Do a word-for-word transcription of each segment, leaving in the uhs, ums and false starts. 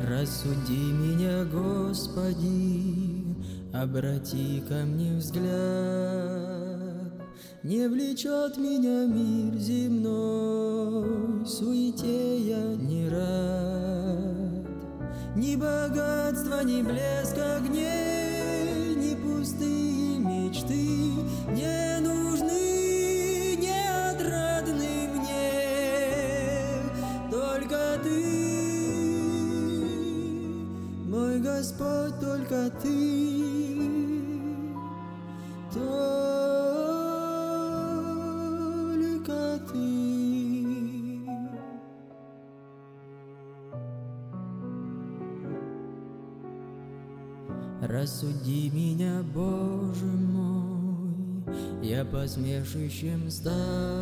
Рассуди меня, Господи, обрати ко мне взгляд. Не влечет меня мир земной, суете я не рад. Ни богатства, ни блеск огней, ни пустые мечты не нужны, не отрадны мне. Только Ты, мой Господь, только Ты, только Ты. Рассуди меня, Боже мой, я посмешищем стал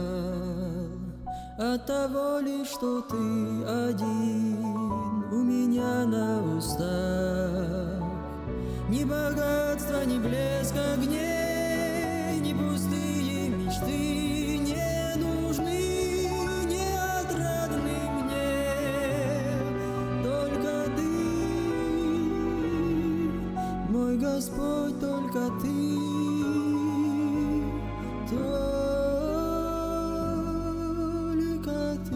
от того лишь, что Ты один у меня на устах. Ни богатства, ни блеск огней, ни пустые мечты не нужны, не отрадны мне. Только Ты, мой Господь, только Ты, только Ты.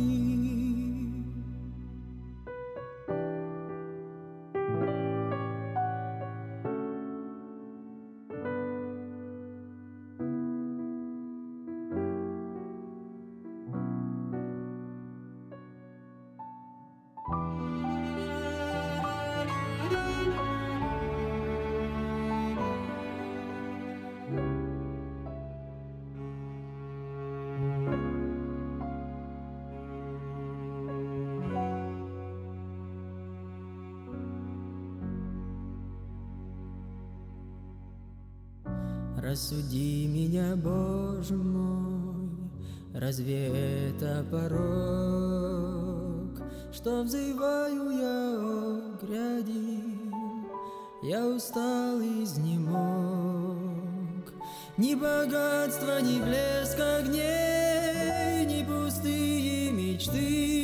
Рассуди меня, Боже мой, разве это порок, что взываю я о гряди? Я устал и изнемог. Ни богатства, ни блеск огней, ни пустые мечты